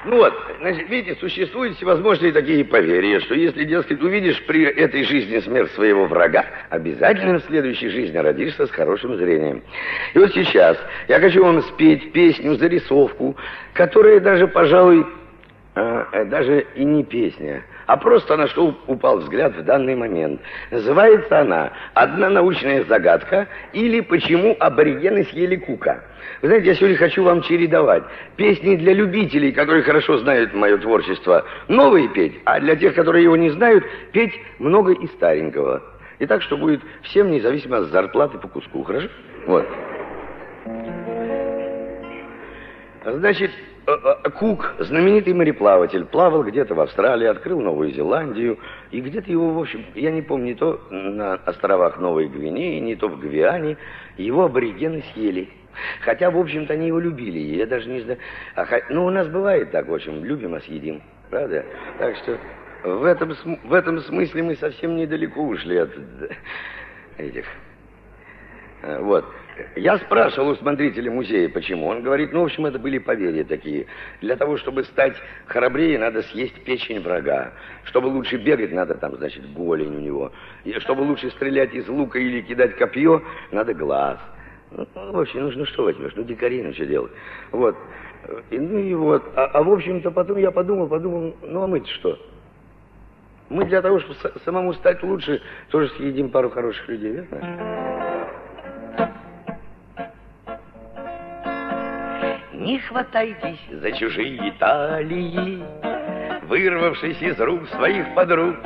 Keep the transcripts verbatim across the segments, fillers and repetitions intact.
Ну вот, значит, видите, существуют всевозможные такие поверья, что если, дескать, увидишь при этой жизни смерть своего врага, обязательно в следующей жизни родишься с хорошим зрением. И вот сейчас я хочу вам спеть песню, зарисовку, которая даже, пожалуй, э, даже и не песня, а просто на что упал взгляд в данный момент. Называется она «Одна научная загадка» или «Почему аборигены съели кука». Вы знаете, я сегодня хочу вам чередовать песни для любителей, которые хорошо знают мое творчество, новые петь, а для тех, которые его не знают, петь много и старенького. И так, что будет всем независимо от зарплаты по куску, хорошо? Вот. Значит, Кук, знаменитый мореплаватель, плавал где-то в Австралии, открыл Новую Зеландию, и где-то его, в общем, я не помню, не то на островах Новой Гвинеи, не то в Гвиане, его аборигены съели. Хотя, в общем-то, они его любили, я даже не знаю. А, ну, у нас бывает так, в общем, любим, а съедим, правда? Так что в этом, в этом смысле мы совсем недалеко ушли от этих. Вот. Я спрашивал у смотрителя музея, почему. Он говорит, ну, в общем, это были поверья такие. Для того, чтобы стать храбрее, надо съесть печень врага. Чтобы лучше бегать, надо там, значит, голень у него. И чтобы лучше стрелять из лука или кидать копье, надо глаз. Ну, в общем, ну, ну что возьмешь, ну дикари, ну что делать. Вот. И, ну и вот. А, а в общем-то потом я подумал, подумал, ну а мы-то что? Мы для того, чтобы самому стать лучше, тоже съедим пару хороших людей, верно? Не хватайтесь за чужие талии, вырвавшись из рук своих подруг.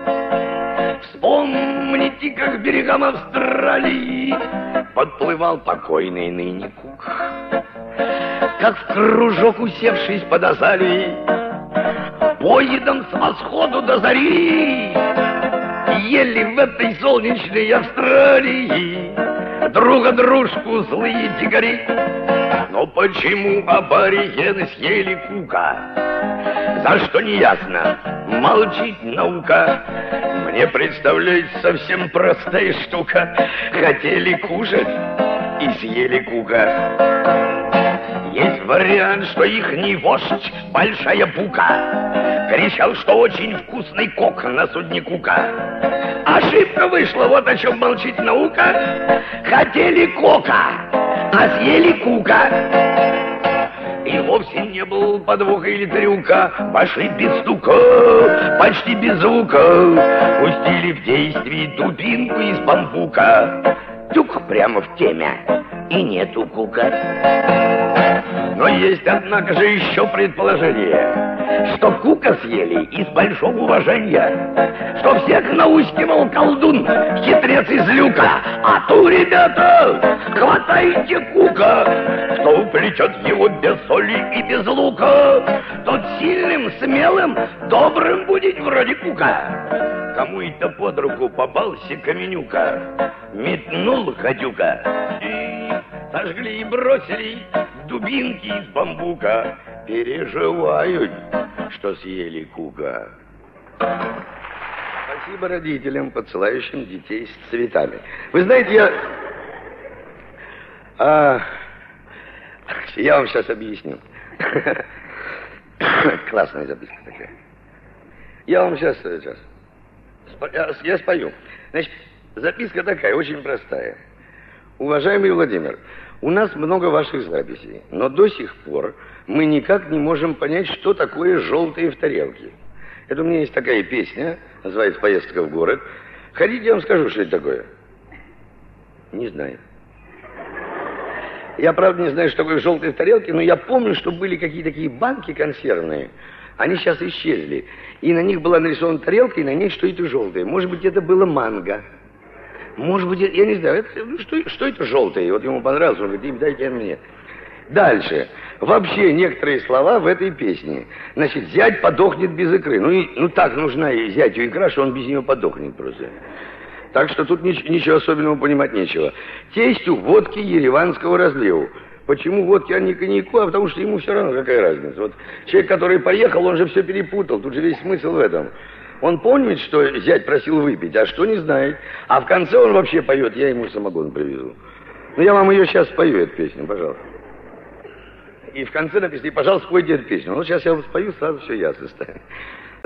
Вспомните, как к берегам Австралии подплывал покойный ныне Кук. Как в кружок, усевшись под азалией, поедом с восходу до зари, ели в этой солнечной Австралии друга дружку злые дикари. Но почему аборигены съели Кука? За что не ясно, молчит наука. Мне представляется совсем простая штука. Хотели кушать и съели Кука. Есть вариант, что ихний вождь, большая бука, кричал, что очень вкусный кок на судне Кука. Ошибка вышла, вот о чем молчит наука. Хотели кока, а съели Кука. И вовсе не был подвоха или трюка. Пошли без стука, почти без звука, пустили в действие дубинку из бамбука. Тюк прямо в теме, и нету Кука. Но есть, однако же, еще предположение, что Кука съели из большого уважения, что всех наускивал колдун, хитрец из люка. А ту, ребята, хватайте Кука. Кто уплетет его без соли и без лука, тот сильным, смелым, добрым будет вроде Кука. Кому это под руку попался каменюка, метнул гадюка, и сожгли и бросили дубинки из бамбука. Переживают, что съели Кука. Спасибо родителям, подсылающим детей с цветами. Вы знаете, я... А... Я вам сейчас объясню. Классная записка такая. Я вам сейчас... сейчас... Я спою. Значит, записка такая, очень простая. Уважаемый Владимир, у нас много ваших записей, но до сих пор мы никак не можем понять, что такое желтые в тарелке. Это у меня есть такая песня, называется «Поездка в город». Хотите, я вам скажу, что это такое? Не знаю. Я, правда, не знаю, что такое желтые в тарелке, но я помню, что были какие-то такие банки консервные. Они сейчас исчезли. И на них была нарисована тарелка, и на ней что-то желтое. Может быть, это было манго. Может быть, я не знаю, это, ну, что, что это желтое? Вот ему понравилось, он говорит, дайте мне. Дальше. Вообще некоторые слова в этой песне. Значит, зять подохнет без икры. Ну, и, ну так нужна и зятю икра, что он без нее подохнет просто. Так что тут нич- ничего особенного понимать нечего. Тестю водки ереванского разливу. Почему водки, а не коньяку? А потому что ему все равно какая разница. Вот человек, который поехал, он же все перепутал. Тут же весь смысл в этом. Он помнит, что зять просил выпить, а что не знает. А в конце он вообще поет, я ему самогон привезу. Ну, я вам ее сейчас спою, эту песню, пожалуйста. и в конце написано, и, пожалуйста, спойте эту песню. Ну, сейчас я вот спою, сразу все ясно станет.